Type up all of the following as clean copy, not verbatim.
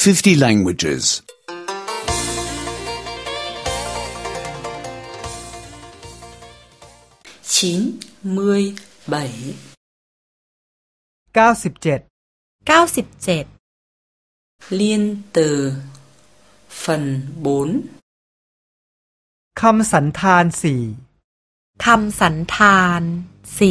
50 languages. 97 Liên từ phần 4 คำสันธานสี่คำสันธานสี่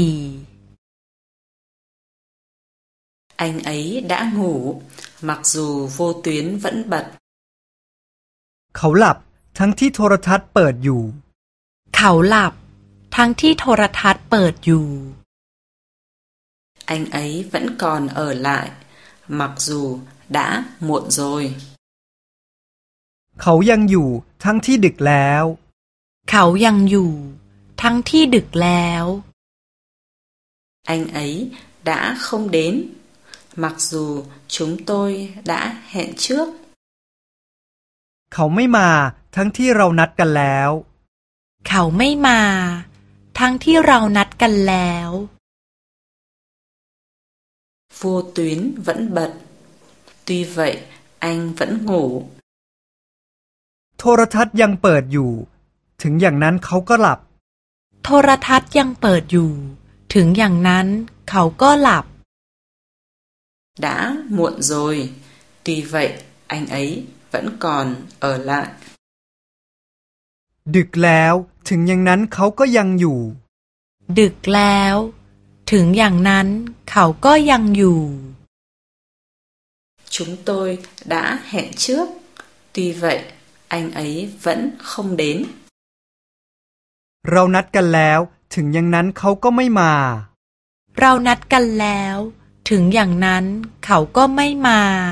Anh ấy đã ngủ, mặc dù vô tuyến vẫn bật. เขาหลับทั้งที่โทรทัศน์เปิดอยู่เขาหลับทั้งที่โทรทัศน์เปิดอยู่ Anh ấy vẫn còn ở lại, mặc dù đã muộn rồi. เขายังอยู่ทั้งที่ดึกแล้วเขายังอยู่ทั้งที่ดึกแล้ว Anh ấy đã không đến, mặc dù chúng tôi đã hẹn trước. เขาไม่มาทั้งที่เรานัดกันแล้วเขาไม่มาทั้งที่เรานัดกันแล้ว Vô tuyến vẫn bật, tuy vậy anh vẫn ngủ. โทรทัศน์ยังเปิดอยู่ถึงอย่างนั้นเขาก็หลับโทรทัศน์ยังเปิดอยู่ถึงอย่างนั้นเขาก็หลับ Đã muộn rồi, tuy vậy anh ấy vẫn còn ở lại. ดึกแล้วถึงอย่างนั้นเขาก็ยังอยู่ดึกแล้วถึงอย่างนั้นเขาก็ยังอยู่ Chúng tôi đã hẹn trước, tuy vậy anh ấy vẫn không đến. เรานัดกันแล้วถึงอย่างนั้นเขาก็ไม่มาเรานัดกันแล้วถึงอย่างนั้นเขาก็ไม่มา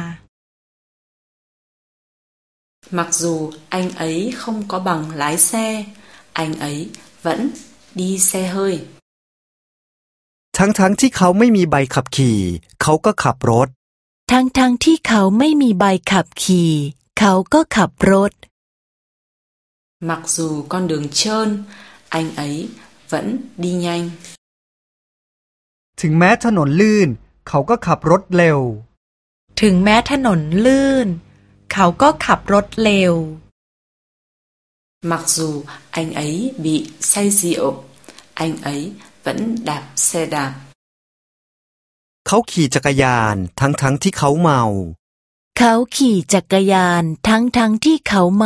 Mặc dù anh ấy không có bằng lái xe, anh ấy vẫn đi xe hơi. ทั้งที่เขาไม่มีใบขับขี่เขาก็ขับรถทั้งที่เขาไม่มีใบขับขี่เขาก็ขับรถ Mặc dù con đường trơn, anh ấy vẫn đi nhanh. ถึงแม้ถนนลื่นเขาก็ขับรถเร็วถึงแม้ถนนลื่นเขาก็ขับรถเร็ว Mặc dù anh ấy bị say rượu, anh ấy vẫn đạp xe đạp. เขาขี่จักรยานทั้งที่เขาเมาเขาขี่จักรยานทั้งที่เขาเมา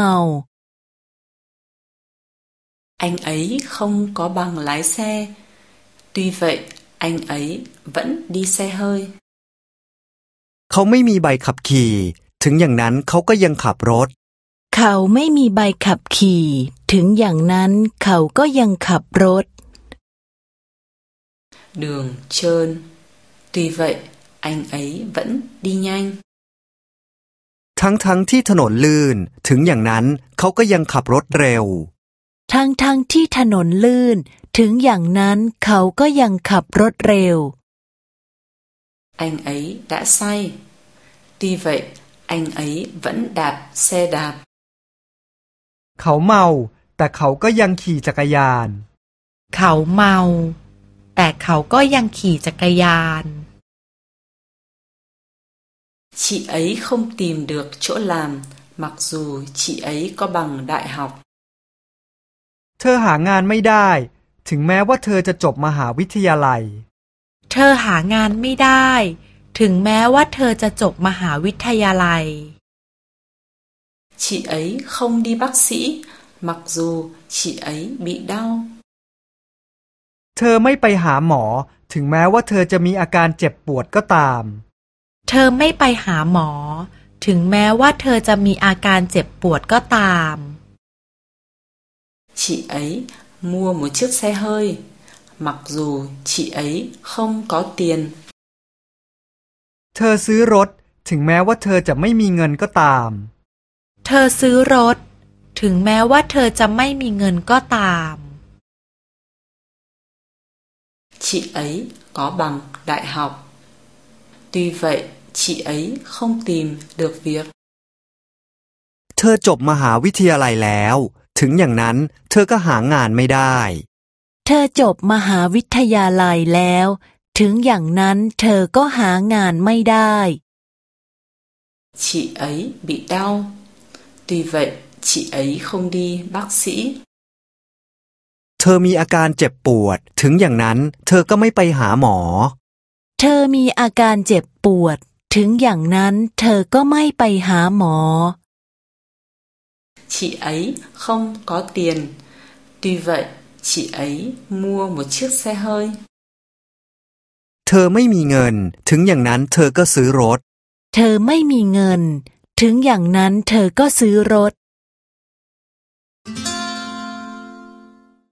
Anh ấy không có bằng lái xe, tuy vậy anh ấy vẫn đi xe hơi. เขาไม่มีใบขับขี่ถึงอย่างนั้นเขาก็ยังขับรถเขาไม่มีใบขับขี่ถึงอย่างนั้นเขาก็ยังขับรถ Đường trơn, tuy vậy anh ấy vẫn đi nhanh. ทั้งที่ถนนลื่นถึงอย่างนั้นเขาก็ยังขับรถเร็วทั้งที่ถนนลื่นถึงอย่างนั้นเขาก็ยังขับรถเร็ว Anh ấy đã say, tuy vậy anh ấy vẫn đạp xe đạp. เขาเมาแต่เขาก็ยังขี่จักรยานเขาเมาแต่เขาก็ยังขี่จักรยาน Chị ấy không tìm được chỗ làm, mặc dù chị ấy có bằng đại học. เธอหางานไม่ได้ถึงแม้ว่าเธอจะจบมหาวิทยาลัยเธอหางานไม่ได้ถึงแม้ว่าเธอจะจบมหาวิทยาลัย Chị ấy không đi bác sĩ, mặc dù chị ấy bị đau. เธอไม่ไปหาหมอถึงแม้ว่าเธอจะมีอาการเจ็บปวดก็ตามเธอไม่ไปหาหมอถึงแม้ว่าเธอจะมีอาการเจ็บปวดก็ตาม Chị ấy mua một chiếc xe hơi, mặc dù chị ấy không có tiền. เธอซื้อรถถึงแม้ว่าเธอจะไม่มีเงินก็ตามเธอซื้อรถถึงแม้ว่าเธอจะไม่มีเงินก็ตาม Chị ấy có bằng đại học, tuy vậy chị ấy không tìm được việc. เธอจบมหาวิทยาลัยแล้วถึงอย่างนั้นเธอก็หางานไม่ได้เธอจบมหาวิทยาลัยแล้วถึงอย่างนั้นเธอก็หางานไม่ได้ chị ấy bị đau. Tuy vậy, chị ấy không đi bác sĩ. เธอมีอาการเจ็บปวดถึงอย่างนั้นเธอก็ไม่ไปหาหมอเธอมีอาการเจ็บปวดถึงอย่างนั้นเธอก็ไม่ไปหาหมอ Chị ấy không có tiền. Tuy vậy, chị ấy mua một chiếc xe hơi. เธอไม่มีเงินถึงอย่างนั้นเธอก็ซื้อรถเธอไม่มีเงินถึงอย่างนั้นเธอก็ซื้อรถ